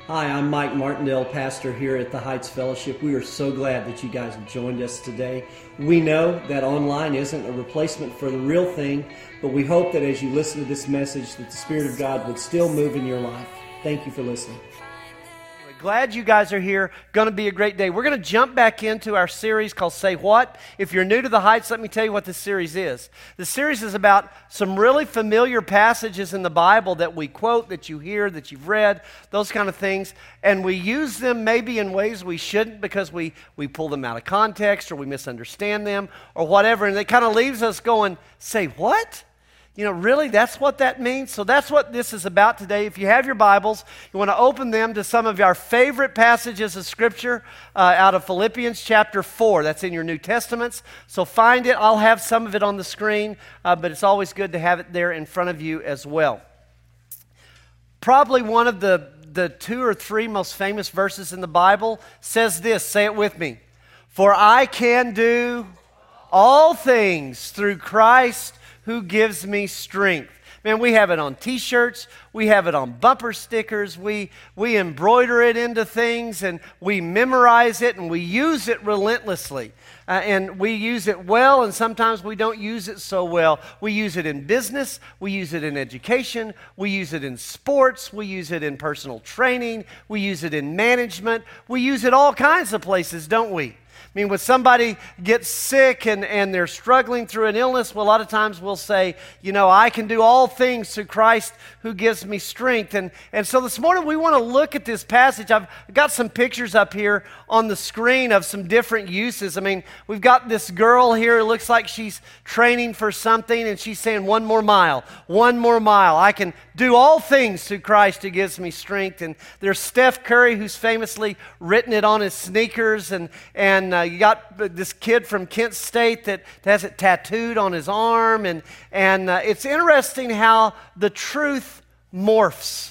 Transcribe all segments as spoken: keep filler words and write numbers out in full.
Hi, I'm Mike Martindale, pastor here at the Heights Fellowship. We are so glad that you guys have joined us today. We know that online isn't a replacement for the real thing, but we hope that as you listen to this message, that the Spirit of God would still move in your life. Thank you for listening. Glad you guys are here. Going to be a great day. We're going to jump back into our series called Say What. If you're new to the Heights, let me tell you what this series is. The series is about some really familiar passages in the Bible that we quote, that you hear, that you've read, those kind of things. And we use them maybe in ways we shouldn't because we, we pull them out of context or we misunderstand them or whatever. And it kind of leaves us going, say what? You know, really, that's what that means? So that's what this is about today. If you have your Bibles, you want to open them to some of our favorite passages of Scripture uh, out of Philippians chapter four. That's in your New Testaments. So find it. I'll have some of it on the screen, uh, but it's always good to have it there in front of you as well. Probably one of the, the two or three most famous verses in the Bible says this. Say it with me. For I can do all things through Christ who gives me strength. Man, we have it on t-shirts, we have it on bumper stickers, we, we embroider it into things, and we memorize it, and we use it relentlessly. Uh, and we use it well, and sometimes we don't use it so well. We use it in business, we use it in education, we use it in sports, we use it in personal training, we use it in management, we use it all kinds of places, don't we? I mean, when somebody gets sick and, and they're struggling through an illness, well, a lot of times we'll say, you know, I can do all things through Christ who gives me strength. And, and so this morning we want to look at this passage. I've got some pictures up here on the screen of some different uses. I mean, we've got this girl here who looks like she's training for something, and she's saying, one more mile, one more mile. I can do all things through Christ who gives me strength. And there's Steph Curry, who's famously written it on his sneakers, and, and uh, you got this kid from Kent State that has it tattooed on his arm, and, and uh, it's interesting how the truth morphs.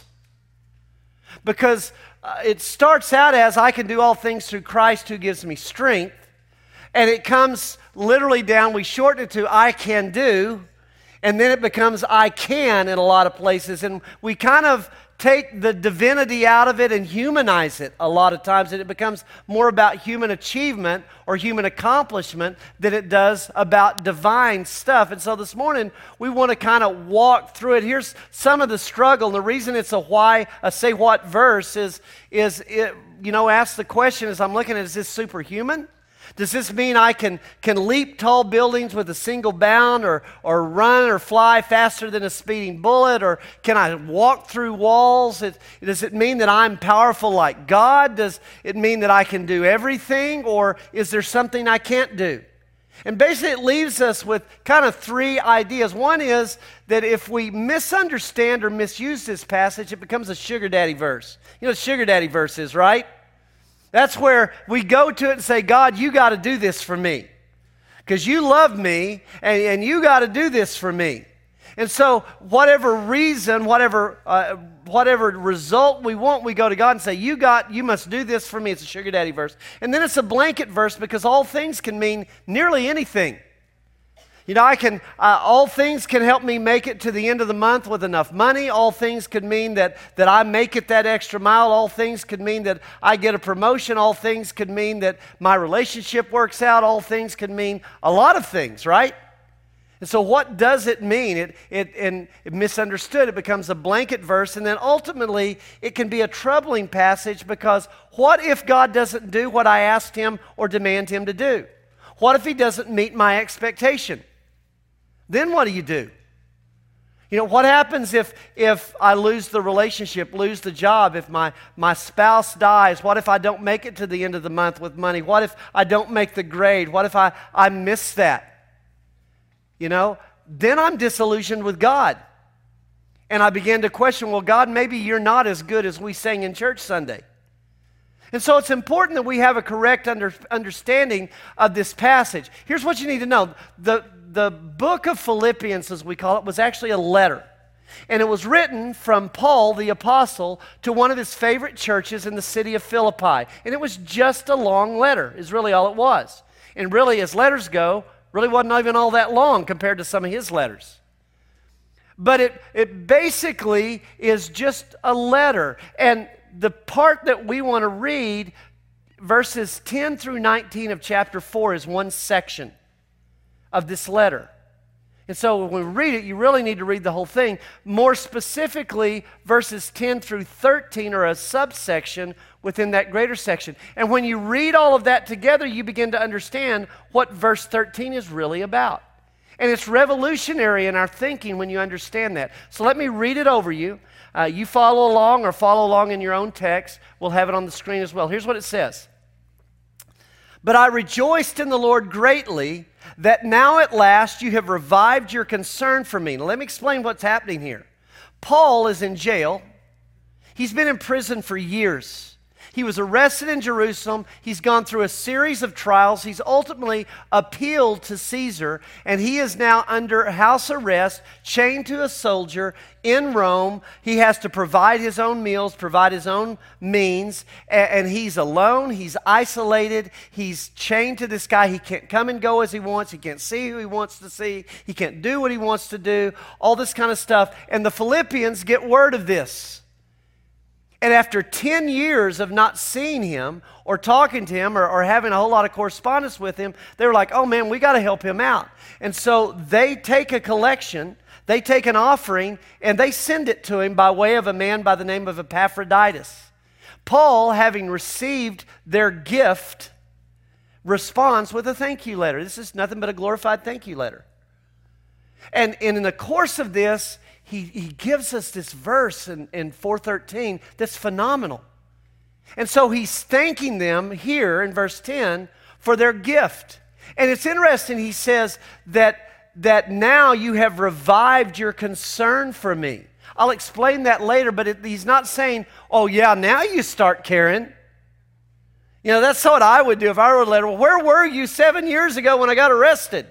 Because uh, it starts out as, I can do all things through Christ who gives me strength, and it comes literally down, we shorten it to, I can do, and then it becomes, I can in a lot of places, and we kind of take the divinity out of it and humanize it a lot of times, and it becomes more about human achievement or human accomplishment than it does about divine stuff. And so this morning, we want to kind of walk through it. Here's some of the struggle. And the reason it's a why, a say what verse is, is it, you know, ask the question as I'm looking at, is this superhuman? Does this mean I can, can leap tall buildings with a single bound, or, or run or fly faster than a speeding bullet? Or can I walk through walls? It, does it mean that I'm powerful like God? Does it mean that I can do everything? Or is there something I can't do? And basically it leaves us with kind of three ideas. One is that if we misunderstand or misuse this passage, it becomes a sugar daddy verse. You know what sugar daddy verse is, right? That's where we go to it and say, God, you got to do this for me because you love me, and, and you got to do this for me. And so whatever reason, whatever uh, whatever result we want, we go to God and say, you got, you must do this for me. It's a sugar daddy verse. And then it's a blanket verse because all things can mean nearly anything. You know, I can, uh, all things can help me make it to the end of the month with enough money. All things could mean that, that I make it that extra mile. All things could mean that I get a promotion. All things could mean that my relationship works out. All things could mean a lot of things, right? And so what does it mean? It, it, and it misunderstood, it becomes a blanket verse, and then ultimately it can be a troubling passage because what if God doesn't do what I asked Him or demand Him to do? What if He doesn't meet my expectation? Then what do you do? You know, what happens if if I lose the relationship, lose the job, if my, my spouse dies? What if I don't make it to the end of the month with money? What if I don't make the grade? What if I, I miss that? You know, then I'm disillusioned with God. And I begin to question, well, God, maybe you're not as good as we sang in church Sunday. And so it's important that we have a correct under, understanding of this passage. Here's what you need to know. The, the book of Philippians, as we call it, was actually a letter. And it was written from Paul, the apostle, to one of his favorite churches in the city of Philippi. And it was just a long letter, is really all it was. And really, as letters go, really wasn't even all that long compared to some of his letters. But it, it basically is just a letter. And the part that we want to read, verses ten through nineteen of chapter four, is one section of this letter. And so when we read it, you really need to read the whole thing. More specifically, verses ten through thirteen are a subsection within that greater section. And when you read all of that together, you begin to understand what verse thirteen is really about. And it's revolutionary in our thinking when you understand that. So let me read it over you. Uh, you follow along or follow along in your own text. We'll have it on the screen as well. Here's what it says. But I rejoiced in the Lord greatly that now at last you have revived your concern for me. Now let me explain what's happening here. Paul is in jail. He's been in prison for years. He was arrested in Jerusalem. He's gone through a series of trials. He's ultimately appealed to Caesar, and he is now under house arrest, chained to a soldier in Rome. He has to provide his own meals, provide his own means, and, and he's alone. He's isolated. He's chained to this guy. He can't come and go as he wants. He can't see who he wants to see. He can't do what he wants to do, all this kind of stuff. And the Philippians get word of this. And after ten years of not seeing him or talking to him or, or having a whole lot of correspondence with him, they were like, oh man, we got to help him out. And so they take a collection, they take an offering, and they send it to him by way of a man by the name of Epaphroditus. Paul, having received their gift, responds with a thank you letter. This is nothing but a glorified thank you letter. And, and in the course of this, He, he gives us this verse in, in four thirteen that's phenomenal. And so he's thanking them here in verse ten for their gift. And it's interesting, he says that, that now you have revived your concern for me. I'll explain that later, but it, he's not saying, oh yeah, now you start caring. You know, that's what I would do if I wrote a letter. Well, where were you seven years ago when I got arrested?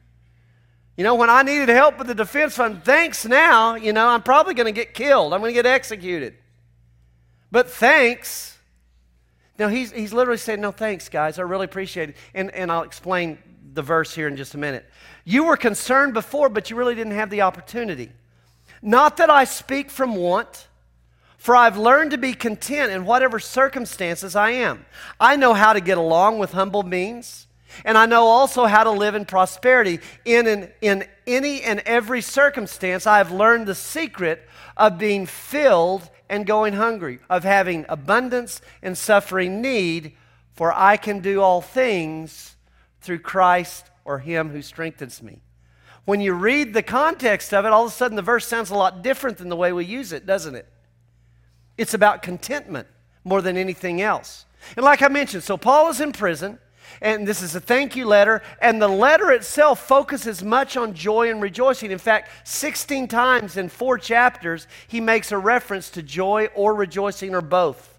You know, when I needed help with the defense fund, thanks now, you know, I'm probably going to get killed. I'm going to get executed. But thanks. Now, he's, he's literally saying, no, thanks, guys. I really appreciate it. And, and I'll explain the verse here in just a minute. You were concerned before, but you really didn't have the opportunity. Not that I speak from want, for I've learned to be content in whatever circumstances I am. I know how to get along with humble means. And I know also how to live in prosperity. In, in, in any and every circumstance, I have learned the secret of being filled and going hungry, of having abundance and suffering need, for I can do all things through Christ or Him who strengthens me. When you read the context of it, all of a sudden the verse sounds a lot different than the way we use it, doesn't it? It's about contentment more than anything else. And like I mentioned, so Paul is in prison. And this is a thank you letter, and the letter itself focuses much on joy and rejoicing. In fact, sixteen times in four chapters, he makes a reference to joy or rejoicing or both.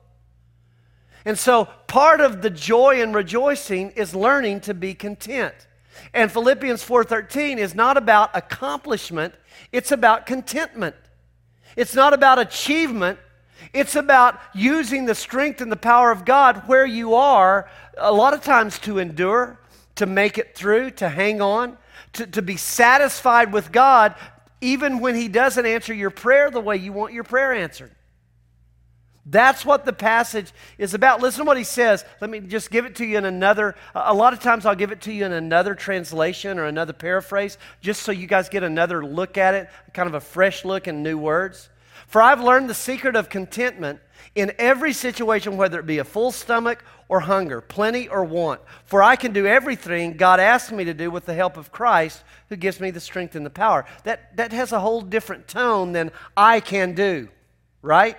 And so part of the joy and rejoicing is learning to be content. And Philippians four thirteen is not about accomplishment, it's about contentment. It's not about achievement. It's about using the strength and the power of God where you are, a lot of times to endure, to make it through, to hang on, to, to be satisfied with God even when He doesn't answer your prayer the way you want your prayer answered. That's what the passage is about. Listen to what he says. Let me just give it to you in another, a lot of times I'll give it to you in another translation or another paraphrase, just so you guys get another look at it, kind of a fresh look in new words. For I've learned the secret of contentment in every situation, whether it be a full stomach or hunger, plenty or want. For I can do everything God asks me to do with the help of Christ, who gives me the strength and the power. That, that has a whole different tone than I can do, right?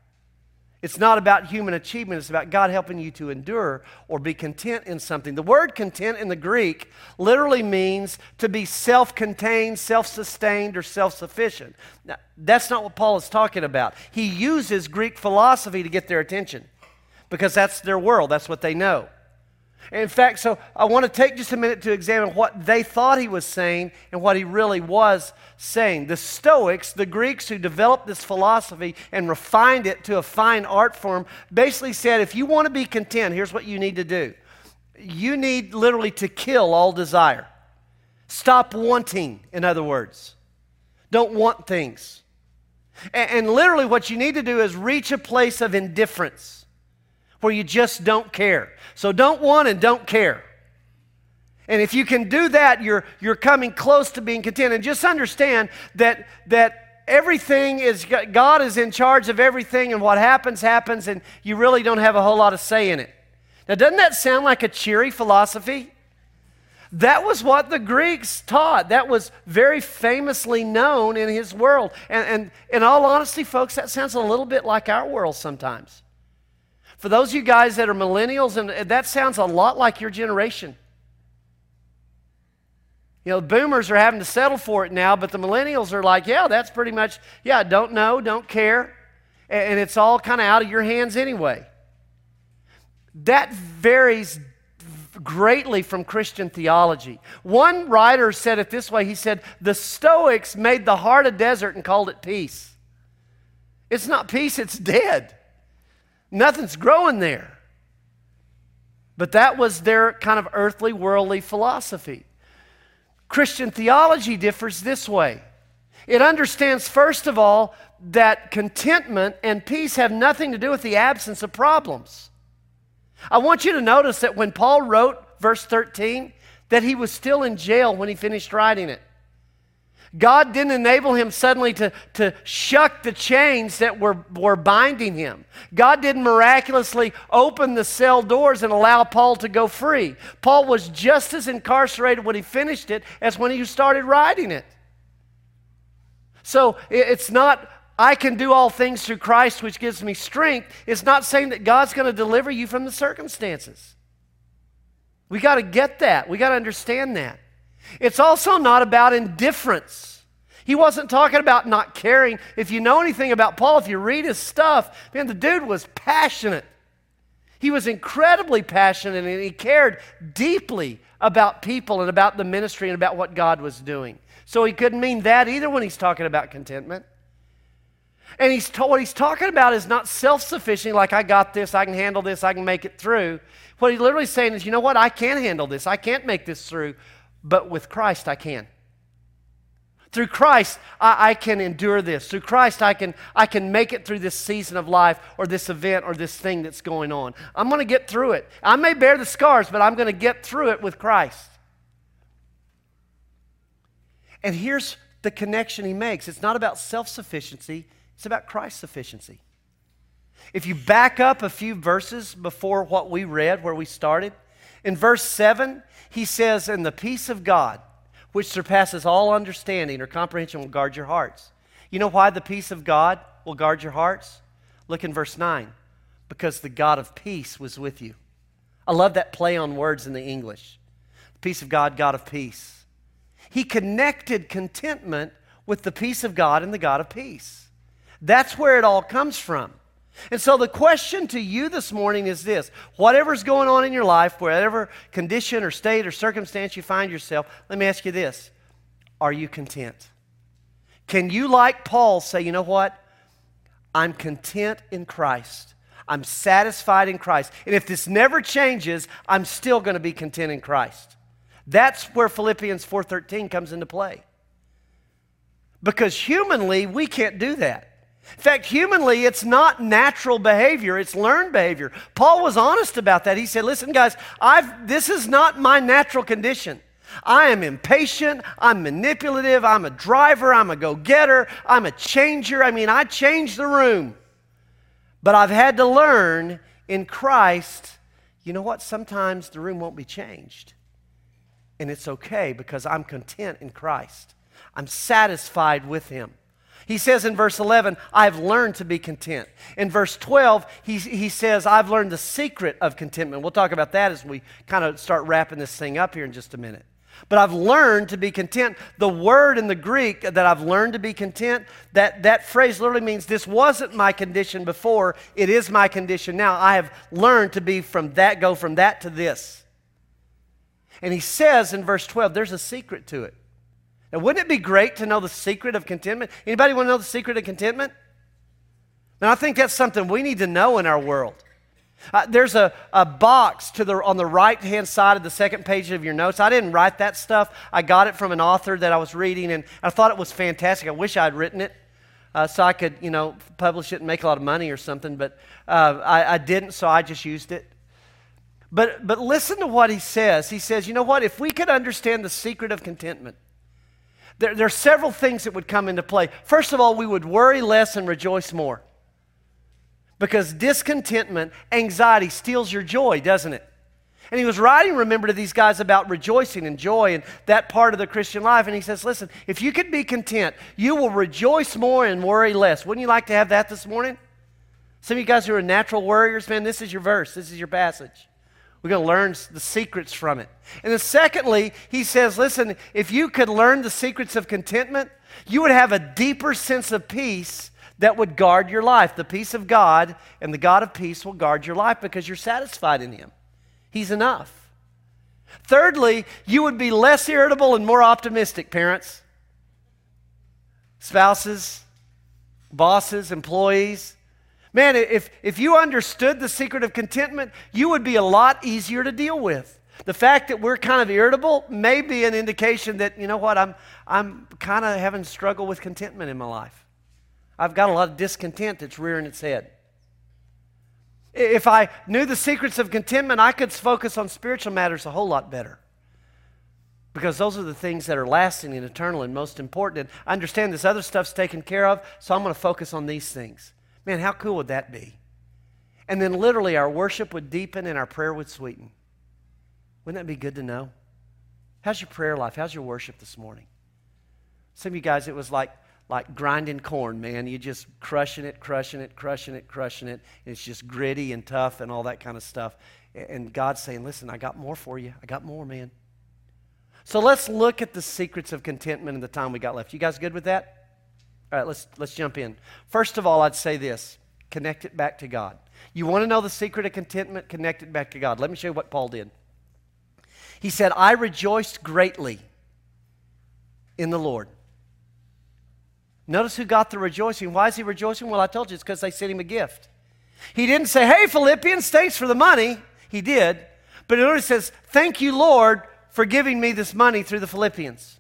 It's not about human achievement. It's about God helping you to endure or be content in something. The word content in the Greek literally means to be self-contained, self-sustained, or self-sufficient. Now, that's not what Paul is talking about. He uses Greek philosophy to get their attention because that's their world. That's what they know. In fact, so I want to take just a minute to examine what they thought he was saying and what he really was saying. The Stoics, the Greeks who developed this philosophy and refined it to a fine art form, basically said, if you want to be content, here's what you need to do. You need literally to kill all desire. Stop wanting, in other words. Don't want things. And, and literally what you need to do is reach a place of indifference where you just don't care. So don't want and don't care. And if you can do that, you're, you're coming close to being content. And just understand that, that everything is, God is in charge of everything, and what happens, happens, and you really don't have a whole lot of say in it. Now, doesn't that sound like a cheery philosophy? That was what the Greeks taught. That was very famously known in his world. And, and in all honesty, folks, that sounds a little bit like our world sometimes. For those of you guys that are millennials, and that sounds a lot like your generation. You know, the boomers are having to settle for it now, but the millennials are like, yeah, that's pretty much, yeah, don't know, don't care, and it's all kind of out of your hands anyway. That varies greatly from Christian theology. One writer said it this way. He said, the Stoics made the heart a desert and called it peace. It's not peace, it's dead. Nothing's growing there. But that was their kind of earthly, worldly philosophy. Christian theology differs this way. It understands, first of all, that contentment and peace have nothing to do with the absence of problems. I want you to notice that when Paul wrote verse thirteen, that he was still in jail when he finished writing it. God didn't enable him suddenly to, to shuck the chains that were, were binding him. God didn't miraculously open the cell doors and allow Paul to go free. Paul was just as incarcerated when he finished it as when he started writing it. So it's not, I can do all things through Christ which gives me strength. It's not saying that God's going to deliver you from the circumstances. We got to get that. We got to understand that. It's also not about indifference. He wasn't talking about not caring. If you know anything about Paul, if you read his stuff, man, the dude was passionate. He was incredibly passionate, and he cared deeply about people and about the ministry and about what God was doing. So he couldn't mean that either when he's talking about contentment. And he's ta- what he's talking about is not self-sufficient, like I got this, I can handle this, I can make it through. What he's literally saying is, you know what, I can handle this, I can't make this through, but with Christ I can. Through Christ I, I can endure this. Through Christ I can, I can make it through this season of life or this event or this thing that's going on. I'm going to get through it. I may bear the scars, but I'm going to get through it with Christ. And here's the connection he makes. It's not about self-sufficiency. It's about Christ's sufficiency. If you back up a few verses before what we read, where we started, in verse seven, he says, and the peace of God, which surpasses all understanding or comprehension, will guard your hearts. You know why the peace of God will guard your hearts? Look in verse nine. Because the God of peace was with you. I love that play on words in the English. Peace of God, God of peace. He connected contentment with the peace of God and the God of peace. That's where it all comes from. And so the question to you this morning is this. Whatever's going on in your life, whatever condition or state or circumstance you find yourself, let me ask you this. Are you content? Can you, like Paul, say, you know what? I'm content in Christ. I'm satisfied in Christ. And if this never changes, I'm still going to be content in Christ. That's where Philippians four thirteen comes into play. Because humanly, we can't do that. In fact, humanly, it's not natural behavior, it's learned behavior. Paul was honest about that. He said, listen, guys, I've, this is not my natural condition. I am impatient, I'm manipulative, I'm a driver, I'm a go-getter, I'm a changer. I mean, I change the room. But I've had to learn in Christ, you know what? Sometimes the room won't be changed. And it's okay because I'm content in Christ. I'm satisfied with Him. He says in verse eleven, I've learned to be content. In verse twelve, he, he says, I've learned the secret of contentment. We'll talk about that as we kind of start wrapping this thing up here in just a minute. But I've learned to be content. The word in the Greek that I've learned to be content, that, that phrase literally means this wasn't my condition before, it is my condition now. I have learned to be from that, go from that to this. And he says in verse twelve, there's a secret to it. Now, wouldn't it be great to know the secret of contentment? Anybody want to know the secret of contentment? Now, I think that's something we need to know in our world. Uh, there's a, a box to the, on the right-hand side of the second page of your notes. I didn't write that stuff. I got it from an author that I was reading, and I thought it was fantastic. I wish I had written it. uh, so I could, you know, publish it and make a lot of money or something, but uh, I, I didn't, so I just used it. But, but listen to what he says. He says, you know what, if we could understand the secret of contentment, there, there are several things that would come into play. First of all, we would worry less and rejoice more. Because discontentment, anxiety steals your joy, doesn't it? And he was writing, remember, to these guys about rejoicing and joy and that part of the Christian life. And he says, listen, if you could be content, you will rejoice more and worry less. Wouldn't you like to have that this morning? Some of you guys who are natural worriers, man, this is your verse. This is your passage. We're going to learn the secrets from it. And then secondly, he says, listen, if you could learn the secrets of contentment, you would have a deeper sense of peace that would guard your life. The peace of God and the God of peace will guard your life because you're satisfied in Him. He's enough. Thirdly, you would be less irritable and more optimistic, parents, spouses, bosses, employees. Man, if, if you understood the secret of contentment, you would be a lot easier to deal with. The fact that we're kind of irritable may be an indication that, you know what, I'm, I'm kind of having struggle with contentment in my life. I've got a lot of discontent that's rearing its head. If I knew the secrets of contentment, I could focus on spiritual matters a whole lot better. Because those are the things that are lasting and eternal and most important. And I understand this other stuff's taken care of, so I'm going to focus on these things. Man, how cool would that be? And then literally our worship would deepen and our prayer would sweeten. Wouldn't that be good to know? How's your prayer life? How's your worship this morning? Some of you guys, it was like like grinding corn, man. You just crushing it, crushing it, crushing it, crushing it. It's just gritty and tough and all that kind of stuff. And God's saying, listen, I got more for you. I got more, man. So let's look at the secrets of contentment in the time we got left. You guys good with that? All right, let's, let's jump in. First of all, I'd say this. Connect it back to God. You want to know the secret of contentment? Connect it back to God. Let me show you what Paul did. He said, I rejoiced greatly in the Lord. Notice who got the rejoicing. Why is he rejoicing? Well, I told you it's because they sent him a gift. He didn't say, hey, Philippians, thanks for the money. He did. But notice it says, thank you, Lord, for giving me this money through the Philippians.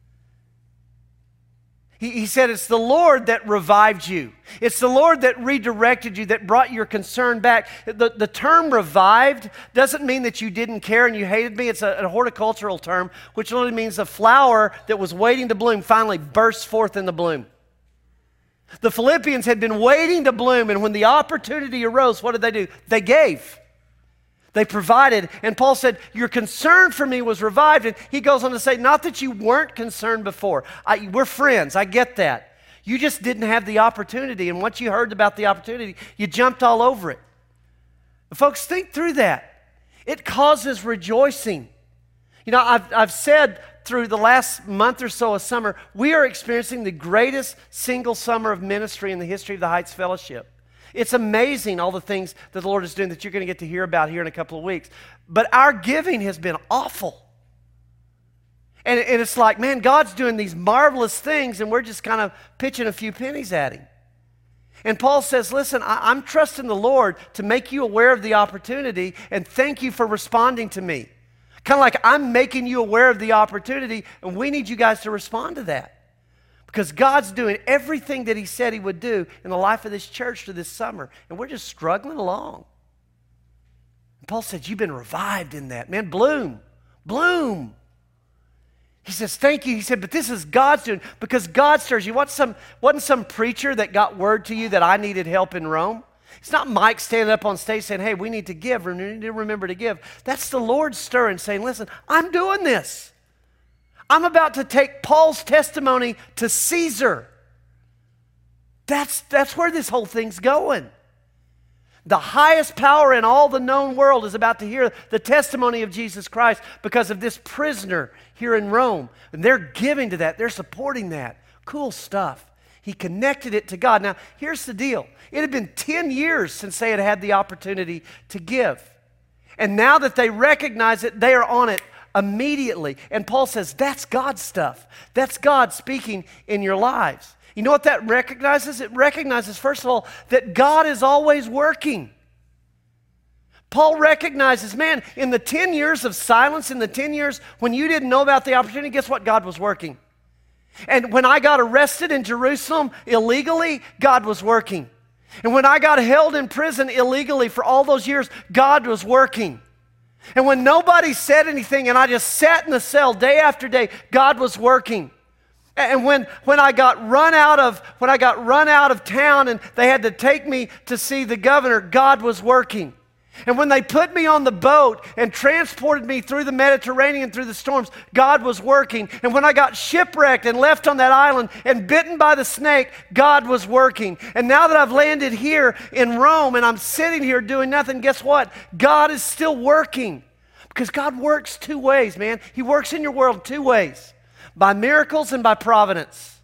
He, he said it's the Lord that revived you. It's the Lord that redirected you, that brought your concern back. The, the term revived doesn't mean that you didn't care and you hated me. It's a, a horticultural term, which literally means a flower that was waiting to bloom finally bursts forth in the bloom. The Philippians had been waiting to bloom, and when the opportunity arose, what did they do? They gave. They provided. And Paul said, your concern for me was revived. And he goes on to say, not that you weren't concerned before. I, we're friends. I get that. You just didn't have the opportunity. And once you heard about the opportunity, you jumped all over it. And folks, think through that. It causes rejoicing. You know, I've, I've said through the last month or so of summer, we are experiencing the greatest single summer of ministry in the history of the Heights Fellowship. It's amazing all the things that the Lord is doing that you're going to get to hear about here in a couple of weeks. But our giving has been awful. And, and it's like, man, God's doing these marvelous things and we're just kind of pitching a few pennies at Him. And Paul says, listen, I, I'm trusting the Lord to make you aware of the opportunity and thank you for responding to me. Kind of like I'm making you aware of the opportunity and we need you guys to respond to that. Because God's doing everything that He said He would do in the life of this church through this summer. And we're just struggling along. And Paul said, you've been revived in that. Man, bloom. Bloom. He says, thank you. He said, but this is God's doing. Because God stirs you. Wasn't some, wasn't some preacher that got word to you that I needed help in Rome? It's not Mike standing up on stage saying, hey, we need to give. We need to remember to give. That's the Lord stirring, saying, listen, I'm doing this. I'm about to take Paul's testimony to Caesar. That's, that's where this whole thing's going. The highest power in all the known world is about to hear the testimony of Jesus Christ because of this prisoner here in Rome. And they're giving to that. They're supporting that. Cool stuff. He connected it to God. Now, here's the deal. It had been ten years since they had had the opportunity to give. And now that they recognize it, they are on it immediately. And Paul says, that's God's stuff. That's God speaking in your lives. You know what that recognizes? It recognizes, first of all, that God is always working. Paul recognizes, man, in the ten years of silence, in the ten years when you didn't know about the opportunity, guess what? God was working. And when I got arrested in Jerusalem illegally, God was working. And when I got held in prison illegally for all those years, God was working. And when nobody said anything and I just sat in the cell day after day, God was working. And when, when I got run out of when I got run out of town and they had to take me to see the governor, God was working. And when they put me on the boat and transported me through the Mediterranean, through the storms, God was working. And when I got shipwrecked and left on that island and bitten by the snake, God was working. And now that I've landed here in Rome and I'm sitting here doing nothing, guess what? God is still working. Because God works two ways, man. He works in your world two ways. By miracles and by providence.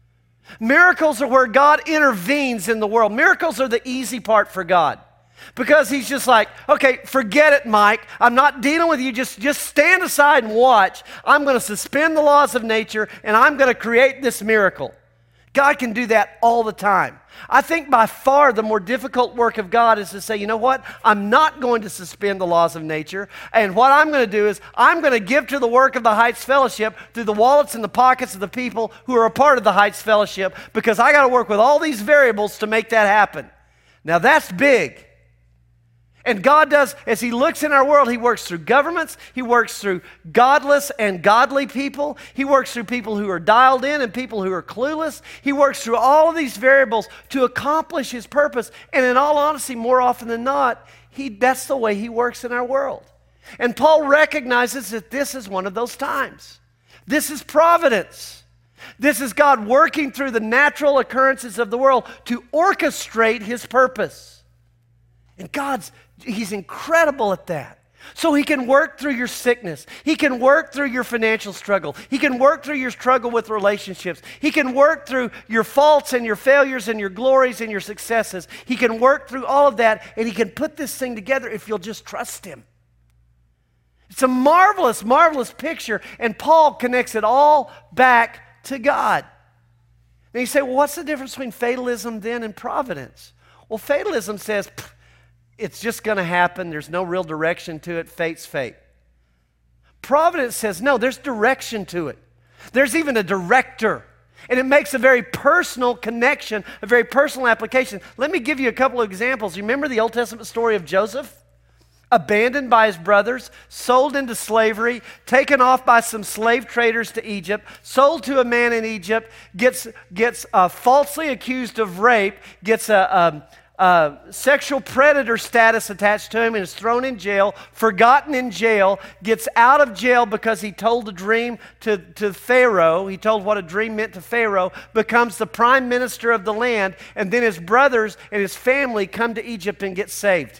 Miracles are where God intervenes in the world. Miracles are the easy part for God. Because he's just like, okay, forget it, Mike. I'm not dealing with you. Just, just stand aside and watch. I'm going to suspend the laws of nature and I'm going to create this miracle. God can do that all the time. I think by far the more difficult work of God is to say, you know what? I'm not going to suspend the laws of nature. And what I'm going to do is I'm going to give to the work of the Heights Fellowship through the wallets and the pockets of the people who are a part of the Heights Fellowship, because I got to work with all these variables to make that happen. Now that's big. And God does, as he looks in our world, he works through governments, he works through godless and godly people, he works through people who are dialed in and people who are clueless. He works through all of these variables to accomplish his purpose. And in all honesty, more often than not, he, that's the way he works in our world. And Paul recognizes that this is one of those times. This is providence. This is God working through the natural occurrences of the world to orchestrate his purpose. And God's He's incredible at that. So he can work through your sickness. He can work through your financial struggle. He can work through your struggle with relationships. He can work through your faults and your failures and your glories and your successes. He can work through all of that, and he can put this thing together if you'll just trust him. It's a marvelous, marvelous picture, and Paul connects it all back to God. And you say, well, what's the difference between fatalism then and providence? Well, fatalism says, it's just going to happen. There's no real direction to it. Fate's fate. Providence says, no, there's direction to it. There's even a director. And it makes a very personal connection, a very personal application. Let me give you a couple of examples. You remember the Old Testament story of Joseph? Abandoned by his brothers, sold into slavery, taken off by some slave traders to Egypt, sold to a man in Egypt, gets, gets uh, falsely accused of rape, gets a... Um, Uh, sexual predator status attached to him and is thrown in jail, forgotten in jail, gets out of jail because he told a dream to, to Pharaoh. He told what a dream meant to Pharaoh, becomes the prime minister of the land, and then his brothers and his family come to Egypt and get saved.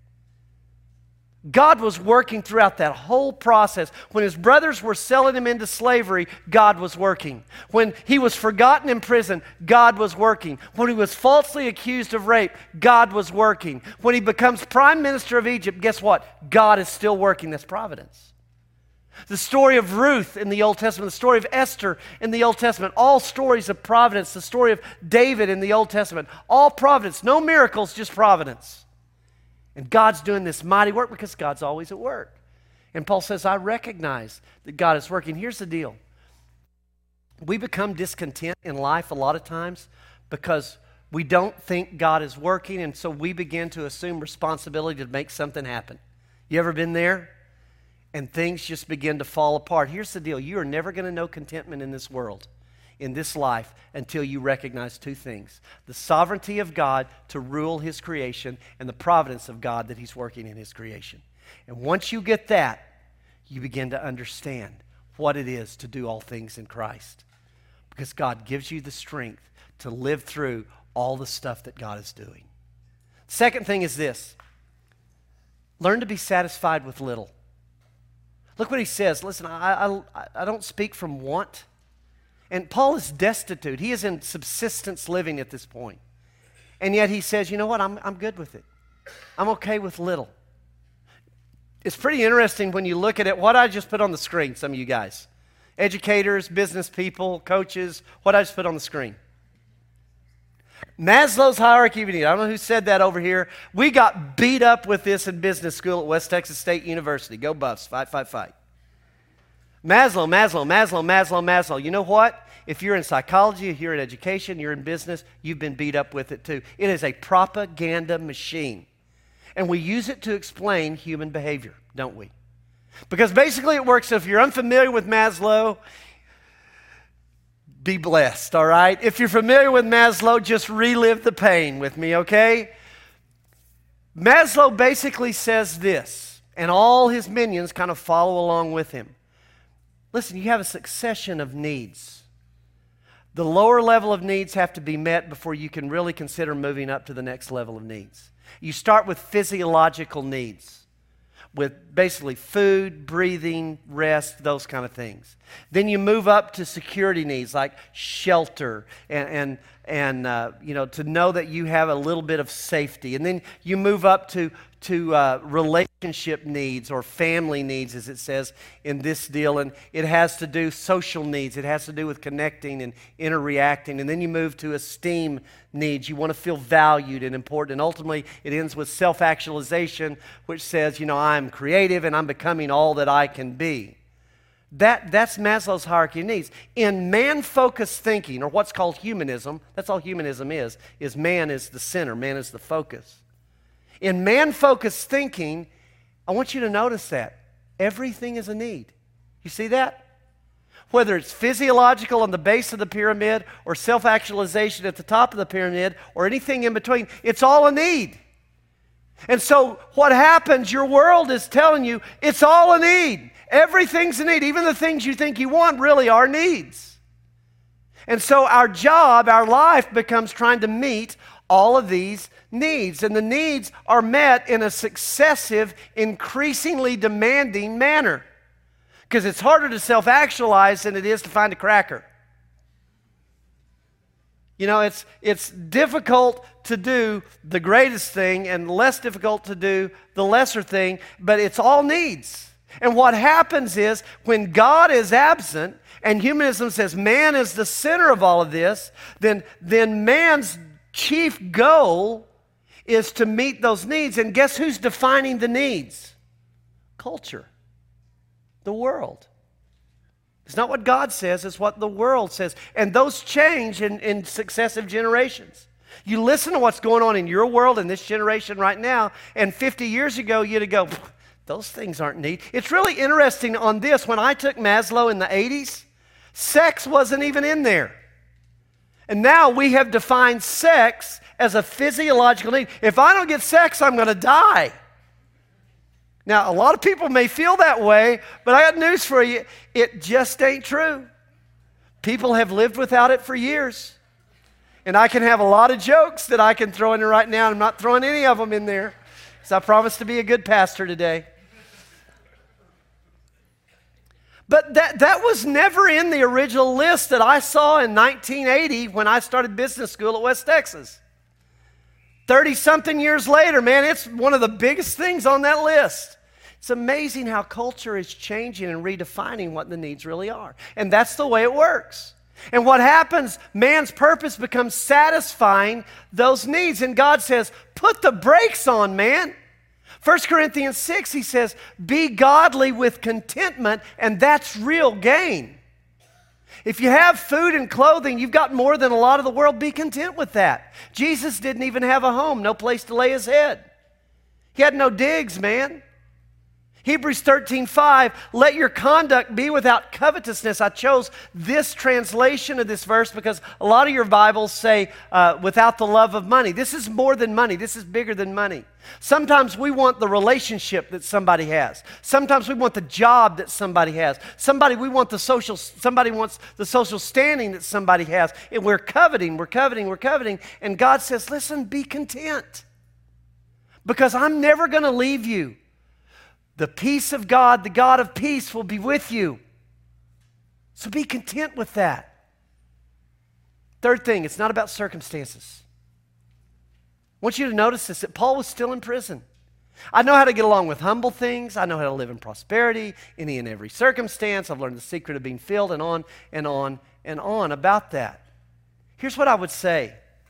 God was working throughout that whole process. When his brothers were selling him into slavery, God was working. When he was forgotten in prison, God was working. When he was falsely accused of rape, God was working. When he becomes prime minister of Egypt, guess what? God is still working. That's providence. The story of Ruth in the Old Testament, the story of Esther in the Old Testament, all stories of providence. The story of David in the Old Testament, all providence. No miracles, just providence. And God's doing this mighty work because God's always at work. And Paul says, I recognize that God is working. Here's the deal. We become discontent in life a lot of times because we don't think God is working, and so we begin to assume responsibility to make something happen. You ever been there? And things just begin to fall apart. Here's the deal. You are never going to know contentment in this world, in this life, until you recognize two things: the sovereignty of God to rule his creation and the providence of God that he's working in his creation. And once you get that, you begin to understand what it is to do all things in Christ, because God gives you the strength to live through all the stuff that God is doing. Second thing is this: learn to be satisfied with little. Look what he says. Listen, I, I, I don't speak from want. And Paul is destitute. He is in subsistence living at this point. And yet he says, you know what, I'm, I'm good with it. I'm okay with little. It's pretty interesting when you look at it, what I just put on the screen, some of you guys. Educators, business people, coaches, what I just put on the screen. Maslow's hierarchy of needs. I don't know who said that over here. We got beat up with this in business school at West Texas State University. Go Buffs, fight, fight, fight. Maslow, Maslow, Maslow, Maslow, Maslow. You know what? If you're in psychology, if you're in education, you're in business, you've been beat up with it too. It is a propaganda machine. And we use it to explain human behavior, don't we? Because basically it works, if you're unfamiliar with Maslow, be blessed, all right? If you're familiar with Maslow, just relive the pain with me, okay? Maslow basically says this, and all his minions kind of follow along with him. Listen, you have a succession of needs. The lower level of needs have to be met before you can really consider moving up to the next level of needs. You start with physiological needs, with basically food, breathing, rest, those kind of things. Then you move up to security needs like shelter and, and, and uh, you know, to know that you have a little bit of safety. And then you move up to, to uh, relationship needs or family needs, as it says in this deal. And it has to do social needs. It has to do with connecting and interreacting. And then you move to esteem needs. You want to feel valued and important. And ultimately, it ends with self-actualization, which says, you know, I'm creative and I'm becoming all that I can be. That, that's Maslow's hierarchy of needs. In man-focused thinking, or what's called humanism, that's all humanism is, is man is the center, man is the focus. In man-focused thinking, I want you to notice that everything is a need. You see that? Whether it's physiological on the base of the pyramid or self-actualization at the top of the pyramid or anything in between, it's all a need. And so what happens, your world is telling you it's all a need. Everything's a need. Even the things you think you want really are needs. And so our job, our life becomes trying to meet all of these needs. And the needs are met in a successive, increasingly demanding manner. Because it's harder to self-actualize than it is to find a cracker. You know, it's, it's difficult to do the greatest thing and less difficult to do the lesser thing, but it's all needs. And what happens is when God is absent and humanism says man is the center of all of this, then, then man's chief goal is to meet those needs. And guess who's defining the needs? Culture. The world. It's not what God says, it's what the world says. And those change in, in successive generations. You listen to what's going on in your world in this generation right now, and fifty years ago you'd go, those things aren't neat. It's really interesting on this. When I took Maslow in the eighties, sex wasn't even in there. And now we have defined sex as a physiological need. If I don't get sex, I'm going to die. Now, a lot of people may feel that way, but I got news for you. It just ain't true. People have lived without it for years. And I can have a lot of jokes that I can throw in there right now. I'm not throwing any of them in there, because I promise to be a good pastor today. But that, that was never in the original list that I saw in nineteen eighty when I started business school at West Texas. thirty-something years later, man, it's one of the biggest things on that list. It's amazing how culture is changing and redefining what the needs really are. And that's the way it works. And what happens, man's purpose becomes satisfying those needs. And God says, put the brakes on, man. First Corinthians six, he says, be godly with contentment, and that's real gain. If you have food and clothing, you've got more than a lot of the world, be content with that. Jesus didn't even have a home, no place to lay his head. He had no digs, man. Hebrews thirteen five, let your conduct be without covetousness. I chose this translation of this verse because a lot of your Bibles say uh, without the love of money. This is more than money. This is bigger than money. Sometimes we want the relationship that somebody has. Sometimes we want the job that somebody has. Somebody we want the social. Somebody wants the social standing that somebody has. And we're coveting, we're coveting, we're coveting. And God says, listen, be content. Because I'm never going to leave you. The peace of God, the God of peace, will be with you. So be content with that. Third thing, it's not about circumstances. I want you to notice this, that Paul was still in prison. I know how to get along with humble things. I know how to live in prosperity, any and every circumstance. I've learned the secret of being filled, and on and on and on about that. Here's what I would say.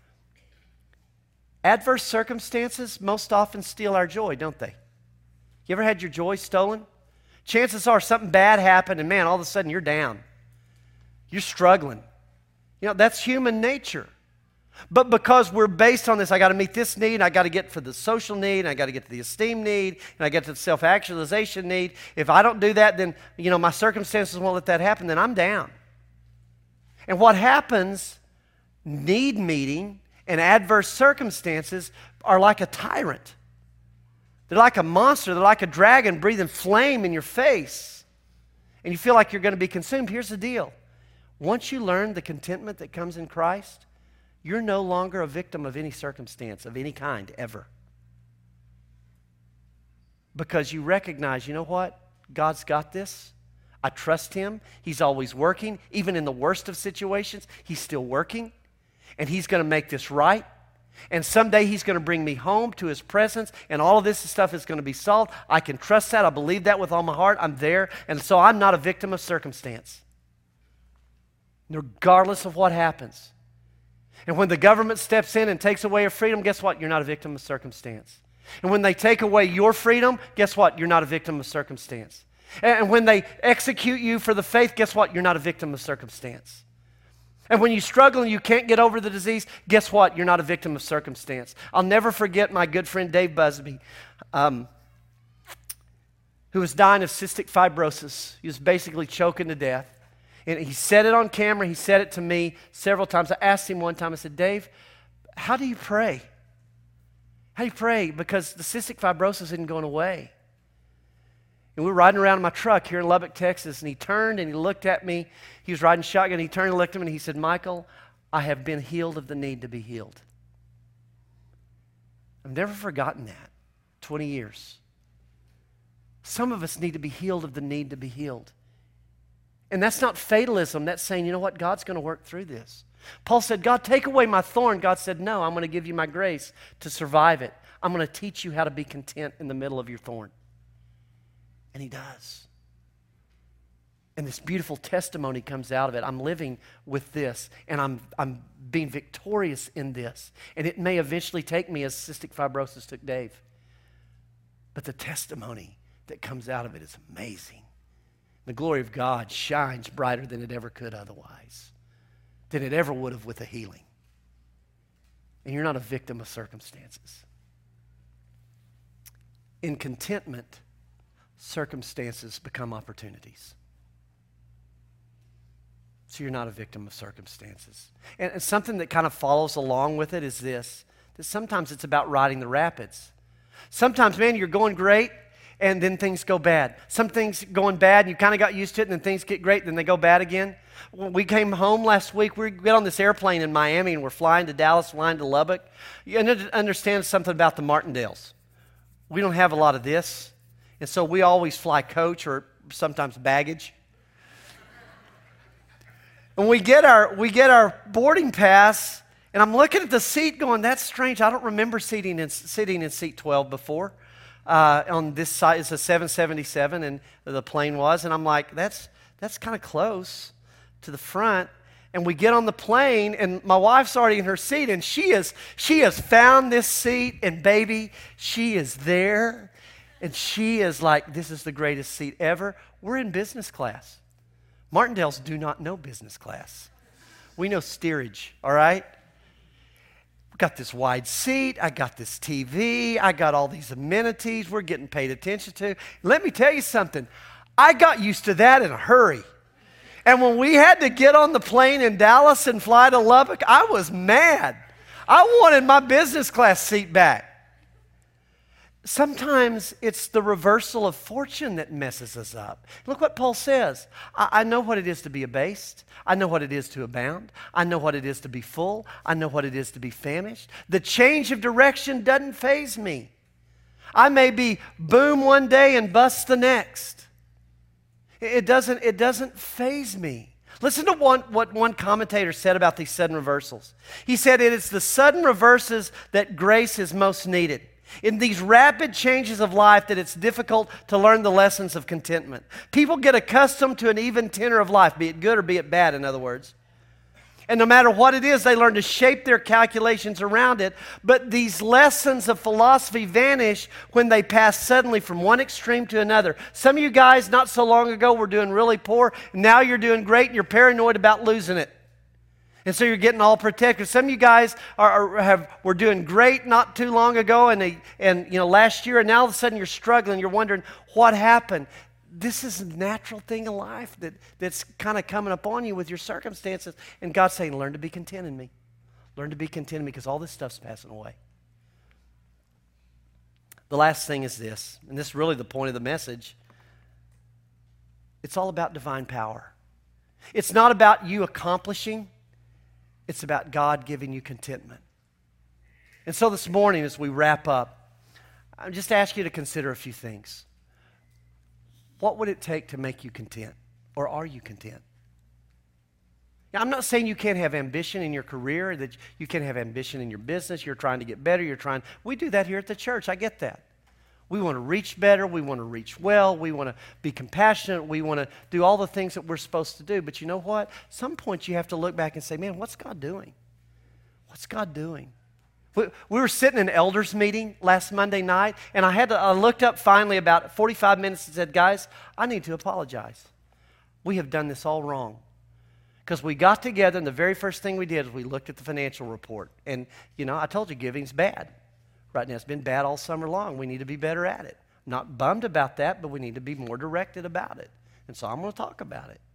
Adverse circumstances most often steal our joy, don't they? You ever had your joy stolen? Chances are something bad happened and man, all of a sudden you're down. You're struggling. You know, that's human nature. But because we're based on this, I got to meet this need, I got to get for the social need, and I got to get to the esteem need, and I get to the self-actualization need. If I don't do that, then, you know, my circumstances won't let that happen, then I'm down. And what happens, need meeting and adverse circumstances are like a tyrant. They're like a monster. They're like a dragon breathing flame in your face. And you feel like you're going to be consumed. Here's the deal. Once you learn the contentment that comes in Christ, you're no longer a victim of any circumstance of any kind, ever. Because you recognize, you know what? God's got this. I trust Him. He's always working. Even in the worst of situations, He's still working. And He's going to make this right. And someday He's going to bring me home to His presence, and all of this stuff is going to be solved. I can trust that. I believe that with all my heart. I'm there. And so I'm not a victim of circumstance, regardless of what happens. And when the government steps in and takes away your freedom, guess what? You're not a victim of circumstance. And when they take away your freedom, guess what? You're not a victim of circumstance. And when they execute you for the faith, guess what? You're not a victim of circumstance. And when you struggle and you can't get over the disease, guess what? You're not a victim of circumstance. I'll never forget my good friend Dave Busby, um, who was dying of cystic fibrosis. He was basically choking to death. And he said it on camera. He said it to me several times. I asked him one time, I said, Dave, how do you pray? How do you pray? Because the cystic fibrosis isn't going away. And we were riding around in my truck here in Lubbock, Texas, and he turned and he looked at me. He was riding shotgun. He turned and looked at me and he said, Michael, I have been healed of the need to be healed. I've never forgotten that. twenty years. Some of us need to be healed of the need to be healed. And that's not fatalism. That's saying, you know what? God's going to work through this. Paul said, God, take away my thorn. God said, no, I'm going to give you my grace to survive it. I'm going to teach you how to be content in the middle of your thorn. And He does. And this beautiful testimony comes out of it. I'm living with this, and I'm, I'm being victorious in this. And it may eventually take me as cystic fibrosis took Dave. But the testimony that comes out of it is amazing. The glory of God shines brighter than it ever could otherwise, than it ever would have with a healing. And you're not a victim of circumstances. In contentment, circumstances become opportunities. So you're not a victim of circumstances. And, and something that kind of follows along with it is this, that sometimes it's about riding the rapids. Sometimes, man, you're going great, and then things go bad. Some things going bad, and you kind of got used to it, and then things get great, then they go bad again. When we came home last week, we got on this airplane in Miami, and we're flying to Dallas, flying to Lubbock. You understand something about the Martindales. We don't have a lot of this, and so we always fly coach or sometimes baggage. And we get our we get our boarding pass, and I'm looking at the seat going, that's strange. I don't remember sitting in, sitting in seat twelve before. Uh, on this side, it's a seven seventy-seven, and the plane was, and I'm like, that's that's kind of close to the front. And we get on the plane, and my wife's already in her seat, and she is she has found this seat, and baby, she is there, and she is like, this is the greatest seat ever. We're in business class. Martindales do not know business class. We know steerage, all right? We got this wide seat. I got this T V. I got all these amenities we're getting paid attention to. Let me tell you something. I got used to that in a hurry. And when we had to get on the plane in Dallas and fly to Lubbock, I was mad. I wanted my business class seat back. Sometimes it's the reversal of fortune that messes us up. Look what Paul says. I, I know what it is to be abased. I know what it is to abound. I know what it is to be full. I know what it is to be famished. The change of direction doesn't faze me. I may be boom one day and bust the next. It doesn't, it doesn't faze me. Listen to one, what one commentator said about these sudden reversals. He said, it is the sudden reverses that grace is most needed. In these rapid changes of life that it's difficult to learn the lessons of contentment. People get accustomed to an even tenor of life, be it good or be it bad, in other words. And no matter what it is, they learn to shape their calculations around it. But these lessons of philosophy vanish when they pass suddenly from one extreme to another. Some of you guys, not so long ago, were doing really poor. Now you're doing great, and you're paranoid about losing it. And so you're getting all protected. Some of you guys are, are have were doing great not too long ago, and they, and you know last year, and now all of a sudden you're struggling. You're wondering what happened. This is a natural thing in life that, that's kind of coming upon you with your circumstances. And God's saying, learn to be content in me. Learn to be content in me because all this stuff's passing away. The last thing is this, and this is really the point of the message. It's all about divine power. It's not about you accomplishing. It's about God giving you contentment. And so this morning as we wrap up, I just ask you to consider a few things. What would it take to make you content? Or are you content? Now, I'm not saying you can't have ambition in your career, that you can't have ambition in your business. You're trying to get better. You're trying. We do that here at the church. I get that. We want to reach better. We want to reach well. We want to be compassionate. We want to do all the things that we're supposed to do. But you know what? Some point you have to look back and say, man, what's God doing? What's God doing? We, we were sitting in an elders meeting last Monday night, and I had to, I looked up finally about forty-five minutes and said, guys, I need to apologize. We have done this all wrong. Because we got together, and the very first thing we did was we looked at the financial report. And, you know, I told you giving's bad. Right now, it's been bad all summer long. We need to be better at it. I'm not bummed about that, but we need to be more directed about it. And so I'm going to talk about it.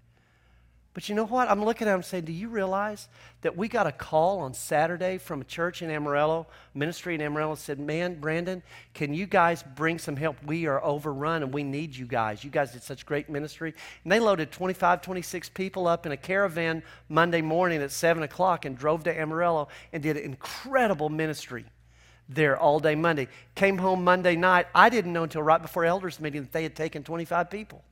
But you know what? I'm looking at them saying, do you realize that we got a call on Saturday from a church in Amarillo, ministry in Amarillo, said, man, Brandon, can you guys bring some help? We are overrun and we need you guys. You guys did such great ministry. And they loaded twenty-five, twenty-six people up in a caravan Monday morning at seven o'clock and drove to Amarillo and did incredible ministry there all day Monday. Came home Monday night. I didn't know until right before elders meeting that they had taken twenty-five people.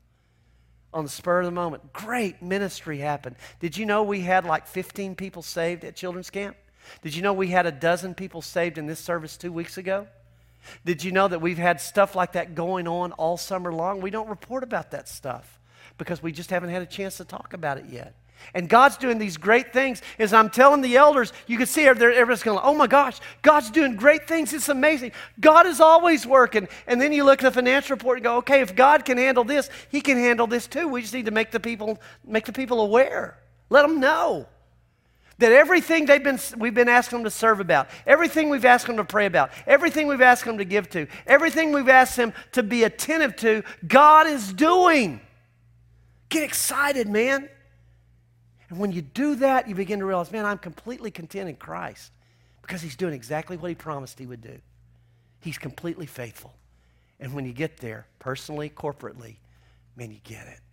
On the spur of the moment. Great ministry happened. Did you know we had like fifteen people saved at children's camp? Did you know we had a dozen people saved in this service two weeks ago? Did you know that we've had stuff like that going on all summer long? We don't report about that stuff because we just haven't had a chance to talk about it yet. And God's doing these great things. As I'm telling the elders, you can see everybody's going, oh my gosh, God's doing great things. It's amazing. God is always working. And then you look at the financial report and go, okay, if God can handle this, He can handle this too. We just need to make the people, make the people aware. Let them know that everything they've been, we've been asking them to serve about, everything we've asked them to pray about, everything we've asked them to give to, everything we've asked them to be attentive to, God is doing. Get excited, man. And when you do that, you begin to realize, man, I'm completely content in Christ because He's doing exactly what He promised He would do. He's completely faithful. And when you get there, personally, corporately, man, you get it.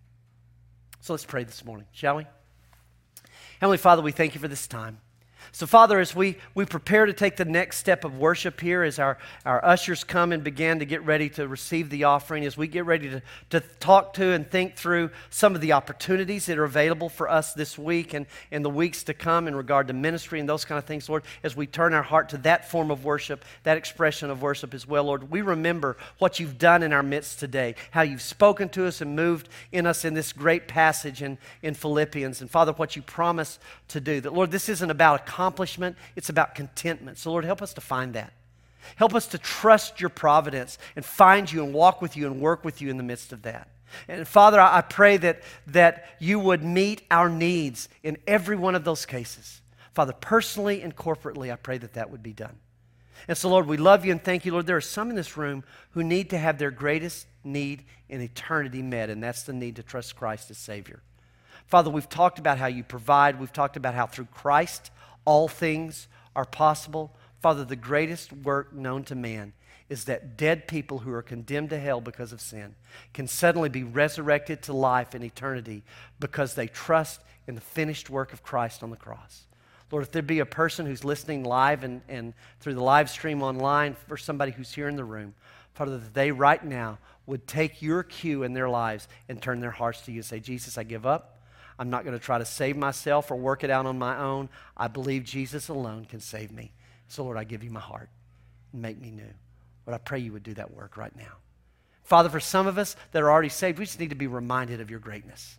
So let's pray this morning, shall we? Heavenly Father, we thank You for this time. So, Father, as we, we prepare to take the next step of worship here, as our, our ushers come and begin to get ready to receive the offering, as we get ready to, to talk to and think through some of the opportunities that are available for us this week and in the weeks to come in regard to ministry and those kind of things, Lord, as we turn our heart to that form of worship, that expression of worship as well, Lord, we remember what You've done in our midst today, how You've spoken to us and moved in us in this great passage in, in Philippians, and Father, what You promised to do, that, Lord, this isn't about a accomplishment, it's about contentment. So Lord, help us to find that. Help us to trust Your providence and find You and walk with You and work with You in the midst of that. And Father, I pray that, that You would meet our needs in every one of those cases. Father, personally and corporately, I pray that that would be done. And so Lord, we love You and thank You. Lord, there are some in this room who need to have their greatest need in eternity met, and that's the need to trust Christ as Savior. Father, we've talked about how You provide. We've talked about how through Christ, all things are possible. Father, the greatest work known to man is that dead people who are condemned to hell because of sin can suddenly be resurrected to life in eternity because they trust in the finished work of Christ on the cross. Lord, if there be a person who's listening live and, and through the live stream online, for somebody who's here in the room, Father, that they right now would take Your cue in their lives and turn their hearts to You and say, Jesus, I give up. I'm not going to try to save myself or work it out on my own. I believe Jesus alone can save me. So, Lord, I give You my heart and make me new. Lord, I pray You would do that work right now. Father, for some of us that are already saved, we just need to be reminded of Your greatness.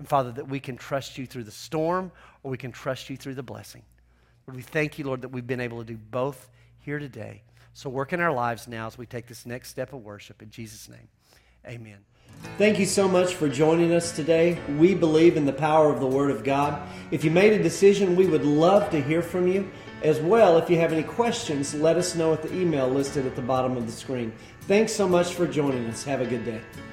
And Father, that we can trust you through the storm or we can trust you through the blessing. Lord, we thank you, Lord, that we've been able to do both here today. So work in our lives now as we take this next step of worship. In Jesus' name, amen. Thank you so much for joining us today. We believe in the power of the Word of God. If you made a decision, we would love to hear from you. As well, if you have any questions, let us know at the email listed at the bottom of the screen. Thanks so much for joining us. Have a good day.